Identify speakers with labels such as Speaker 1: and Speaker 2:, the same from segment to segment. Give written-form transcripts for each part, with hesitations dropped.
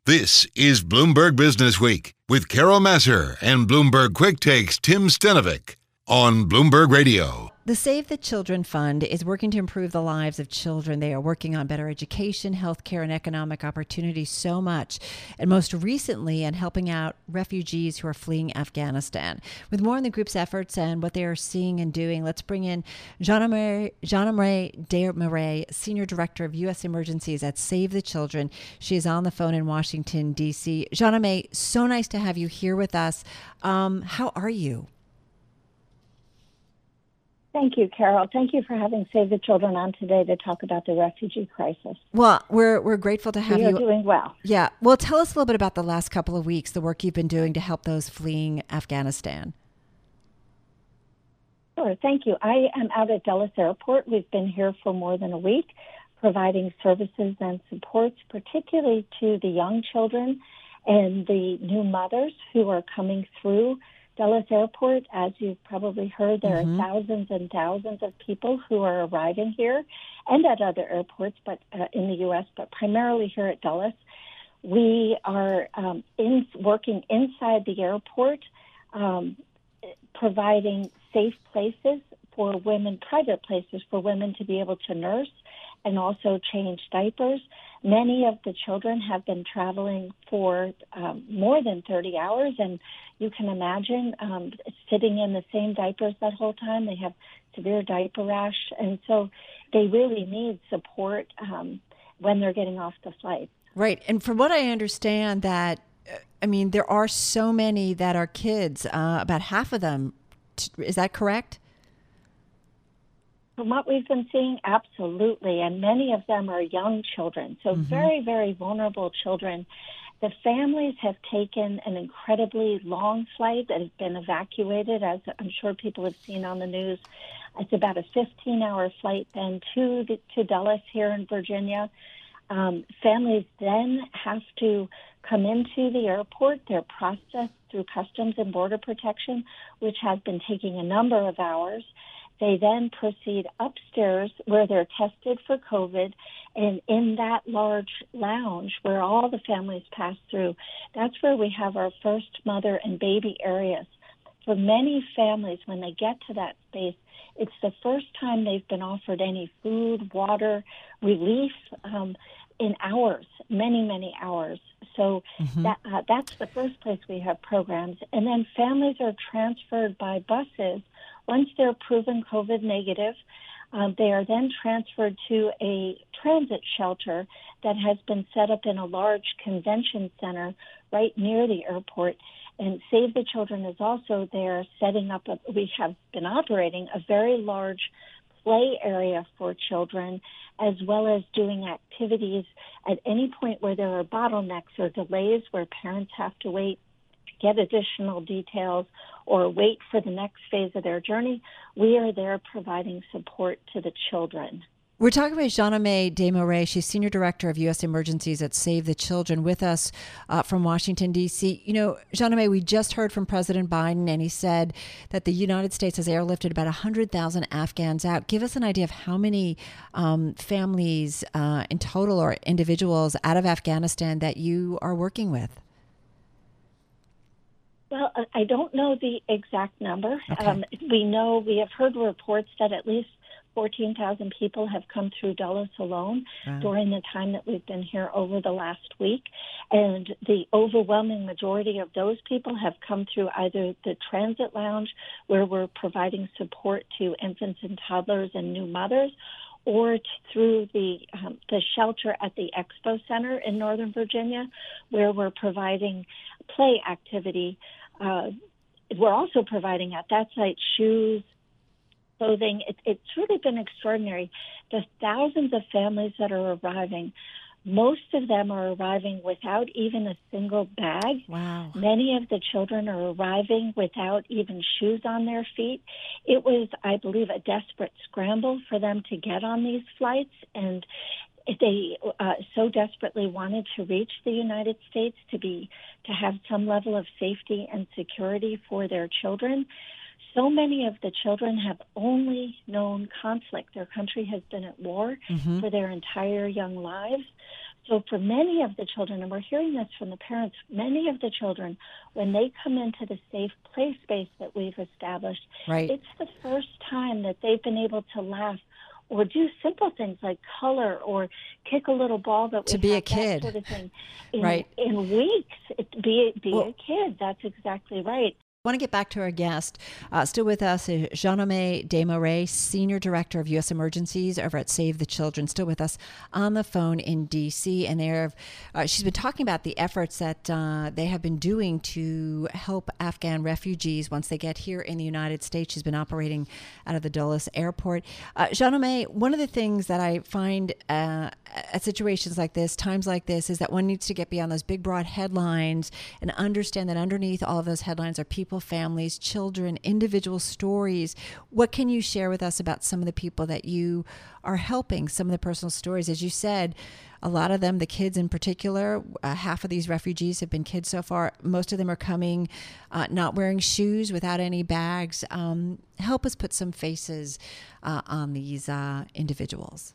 Speaker 1: This is Bloomberg Business Week with Carol Massar and Bloomberg Quick Takes Tim Stenovic on Bloomberg Radio.
Speaker 2: The Save the Children Fund is working to improve the lives of children. They are working on better education, healthcare, and economic opportunities so much, and most recently on helping out refugees who are fleeing Afghanistan. With more on the group's efforts and what they are seeing and doing, let's bring in Jeanne-Marie Desmarais, Senior Director of U.S. Emergencies at Save the Children. She is on the phone in Washington, D.C. Jeanne-Marie, so nice to have you here with us. How are you?
Speaker 3: Thank you, Carol. Thank you for having Save the Children on today to talk about the refugee crisis.
Speaker 2: Well, we're grateful to have you.
Speaker 3: You're doing well.
Speaker 2: Yeah. Well, tell us a little bit about the last couple of weeks, the work you've been doing to help those fleeing Afghanistan.
Speaker 3: Sure. Thank you. I am out at Dulles Airport. We've been here for more than a week, providing services and supports, particularly to the young children and the new mothers who are coming through Dulles Airport. As you've probably heard, there are thousands and thousands of people who are arriving here and at other airports, but in the U.S., but primarily here at Dulles. We are working inside the airport, providing safe places for women, private places for women to be able to nurse and also change diapers. Many of the children have been traveling for more than 30 hours, and you can imagine sitting in the same diapers that whole time. They have severe diaper rash, and so they really need support when they're getting off the flight.
Speaker 2: Right, and from what I understand, there are so many that are kids, about half of them. Is that correct?
Speaker 3: From what we've been seeing, absolutely. And many of them are young children, so very, very vulnerable children. The families have taken an incredibly long flight that has been evacuated, as I'm sure people have seen on the news. It's about a 15-hour flight then to Dulles here in Virginia. Families then have to come into the airport. They're processed through Customs and Border Protection, which has been taking a number of hours. They then proceed upstairs where they're tested for COVID, and in that large lounge where all the families pass through, that's where we have our first mother and baby areas. For many families, when they get to that space, it's the first time they've been offered any food, water, relief in hours, many, many hours. So that's the first place we have programs. And then families are transferred by buses. Once they're proven COVID negative, they are then transferred to a transit shelter that has been set up in a large convention center right near the airport. And Save the Children is also there setting up, we have been operating a very large play area for children, as well as doing activities at any point where there are bottlenecks or delays where parents have to wait, get additional details, or wait for the next phase of their journey. We are there providing support to the children.
Speaker 2: We're talking with Jeanne-Marie Desmarais. She's Senior Director of U.S. Emergencies at Save the Children, with us from Washington, D.C. You know, Jeanne-Marie, we just heard from President Biden, and he said that the United States has airlifted about 100,000 Afghans out. Give us an idea of how many families in total or individuals out of Afghanistan that you are working with.
Speaker 3: Well, I don't know the exact number. Okay. We have heard reports that at least 14,000 people have come through Dulles alone during the time that we've been here over the last week. And the overwhelming majority of those people have come through either the transit lounge, where we're providing support to infants and toddlers and new mothers, or through the shelter at the Expo Center in Northern Virginia, where we're providing play activity. We're also providing at that site shoes, clothing. It's really been extraordinary. The thousands of families that are arriving, most of them are arriving without even a single bag.
Speaker 2: Wow.
Speaker 3: Many of the children are arriving without even shoes on their feet. It was, I believe, a desperate scramble for them to get on these flights, and they so desperately wanted to reach the United States to have some level of safety and security for their children. So many of the children have only known conflict. Their country has been at war for their entire young lives. So for many of the children, and we're hearing this from the parents, many of the children, when they come into the safe play space that we've established,
Speaker 2: Right.
Speaker 3: it's the first time that they've been able to laugh or do simple things like color or kick a little ball that we
Speaker 2: To be
Speaker 3: have,
Speaker 2: a kid.
Speaker 3: that sort of thing.
Speaker 2: Right.
Speaker 3: In weeks, be
Speaker 2: Well,
Speaker 3: a kid. That's exactly right.
Speaker 2: I want to get back to our guest. Still with us is Jeanne Desmarais, Senior Director of U.S. Emergencies over at Save the Children, still with us on the phone in D.C. And she's been talking about the efforts that they have been doing to help Afghan refugees once they get here in the United States. She's been operating out of the Dulles airport. Jeanne, one of the things that I find at situations like this, times like this, is that one needs to get beyond those big, broad headlines and understand that underneath all of those headlines are people, families, children, individual stories. What can you share with us about some of the people that you are helping, some of the personal stories? As you said, a lot of them, the kids in particular, half of these refugees have been kids so far. Most of them are coming not wearing shoes, without any bags. Help us put some faces on these individuals.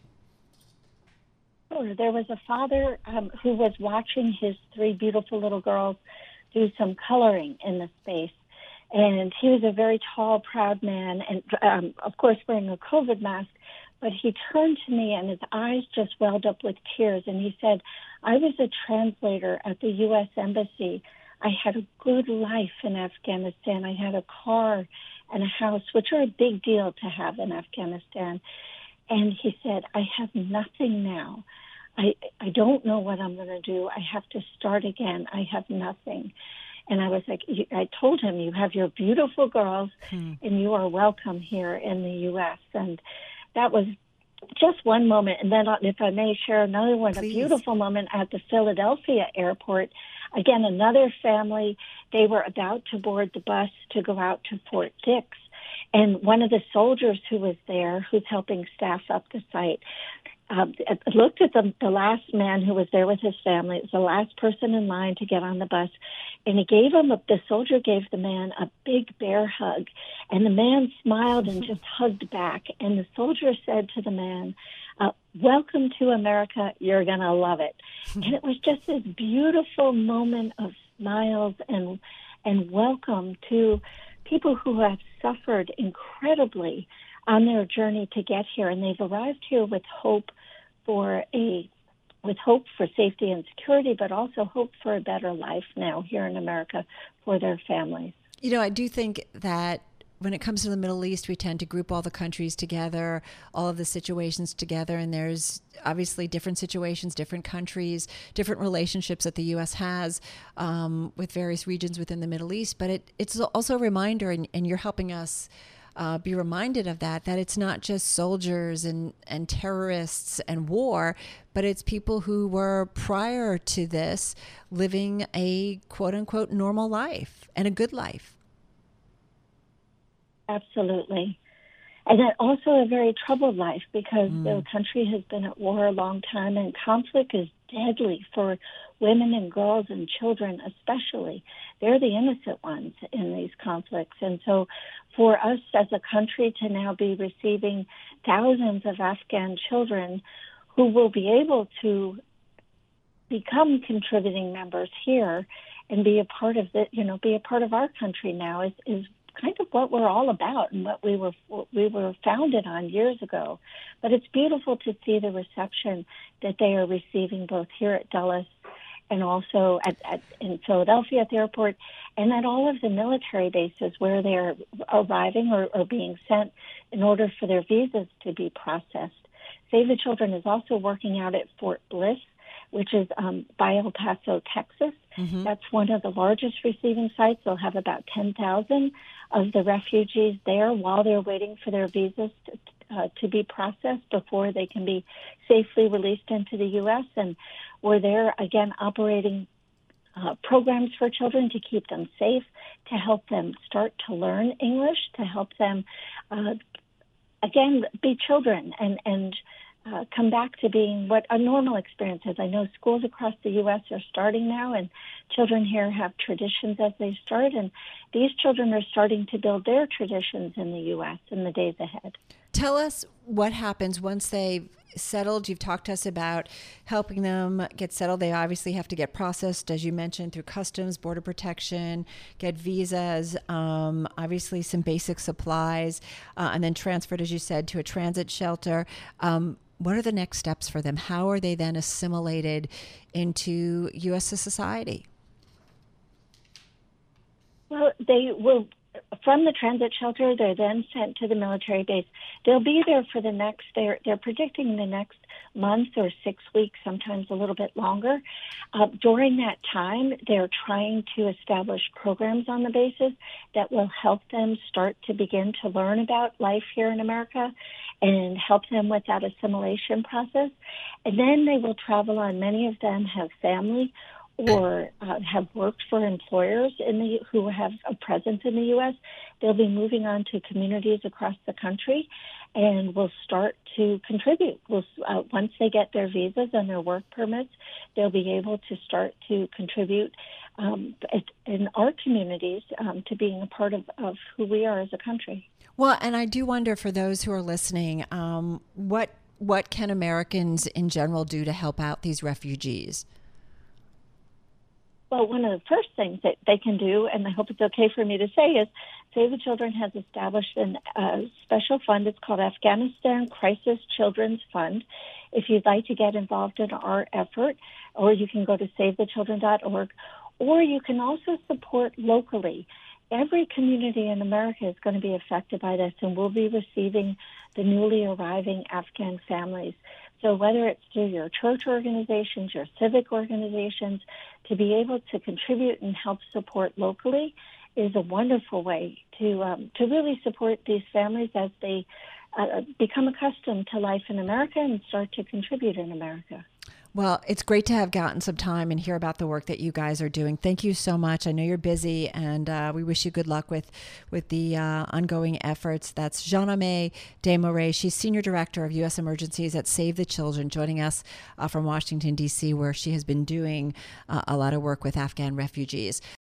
Speaker 3: Sure. There was a father who was watching his 3 beautiful little girls do some coloring in the space. And he was a very tall, proud man, and of course wearing a COVID mask. But he turned to me and his eyes just welled up with tears. And he said, I was a translator at the U.S. Embassy. I had a good life in Afghanistan. I had a car and a house, which are a big deal to have in Afghanistan. And he said, I have nothing now. I don't know what I'm going to do. I have to start again. I have nothing. And I was like, I told him, you have your beautiful girls and you are welcome here in the U.S. And that was just one moment. And then if I may share another one,
Speaker 2: Please.
Speaker 3: A beautiful moment at the Philadelphia airport. Again, another family, they were about to board the bus to go out to Fort Dix. And one of the soldiers who was there, who's helping staff up the site, looked at the last man who was there with his family. It was the last person in line to get on the bus. And the soldier gave the man a big bear hug. And the man smiled and just hugged back. And the soldier said to the man, welcome to America. You're going to love it. And it was just this beautiful moment of smiles and welcome to people who have suffered incredibly on their journey to get here. And they've arrived here with hope for safety and security, but also hope for a better life now here in America for their families.
Speaker 2: You know, I do think that when it comes to the Middle East, we tend to group all the countries together, all of the situations together, and there's obviously different situations, different countries, different relationships that the U.S. has with various regions within the Middle East. But it's also a reminder, and you're helping us be reminded of that it's not just soldiers and terrorists and war, but it's people who were prior to this living a quote-unquote normal life and a good life. Absolutely.
Speaker 3: And also a very troubled life because the country has been at war a long time, and conflict is deadly for women and girls and children especially. They're the innocent ones in these conflicts. And so for us as a country to now be receiving thousands of Afghan children who will be able to become contributing members here and be a part of our country now is kind of what we're all about and what we were founded on years ago. But it's beautiful to see the reception that they are receiving both here at Dulles and also in Philadelphia at the airport and at all of the military bases where they're arriving or being sent in order for their visas to be processed. Save the Children is also working out at Fort Bliss, which is by El Paso, Texas. Mm-hmm. That's one of the largest receiving sites. They'll have about 10,000 of the refugees there while they're waiting for their visas to be processed before they can be safely released into the U.S. And we're there, again, operating programs for children to keep them safe, to help them start to learn English, to help them, again, be children and come back to being what a normal experience is. I know schools across the U.S. are starting now, and children here have traditions as they start, and these children are starting to build their traditions in the U.S. in the days ahead.
Speaker 2: Tell us what happens once they've settled. You've talked to us about helping them get settled. They obviously have to get processed, as you mentioned, through customs, border protection, get visas, obviously some basic supplies, and then transferred, as you said, to a transit shelter. What are the next steps for them? How are they then assimilated into U.S. society?
Speaker 3: Well, they will, from the transit shelter, they're then sent to the military base. They'll be there for they're predicting the next month or 6 weeks, sometimes a little bit longer. During that time, they're trying to establish programs on the bases that will help them start to begin to learn about life here in America and help them with that assimilation process. And then they will travel on. Many of them have family or have worked for employers who have a presence in the U.S. They'll be moving on to communities across the country and will start to contribute. Once they get their visas and their work permits, they'll be able to start to contribute in our communities to being a part of who we are as a country.
Speaker 2: Well, and I do wonder, for those who are listening, what can Americans in general do to help out these refugees?
Speaker 3: Well, one of the first things that they can do, and I hope it's okay for me to say, is Save the Children has established a special fund. It's called Afghanistan Crisis Children's Fund. If you'd like to get involved in our effort, or you can go to SaveTheChildren.org, or you can also support locally. Every community in America is going to be affected by this, and we'll be receiving the newly arriving Afghan families. So whether it's through your church organizations, your civic organizations, to be able to contribute and help support locally is a wonderful way to really support these families as they become accustomed to life in America and start to contribute in America.
Speaker 2: Well, it's great to have gotten some time and hear about the work that you guys are doing. Thank you so much. I know you're busy, and we wish you good luck with the ongoing efforts. That's Jeanne-Amé Desmarais. She's Senior Director of U.S. Emergencies at Save the Children, joining us from Washington, D.C., where she has been doing a lot of work with Afghan refugees.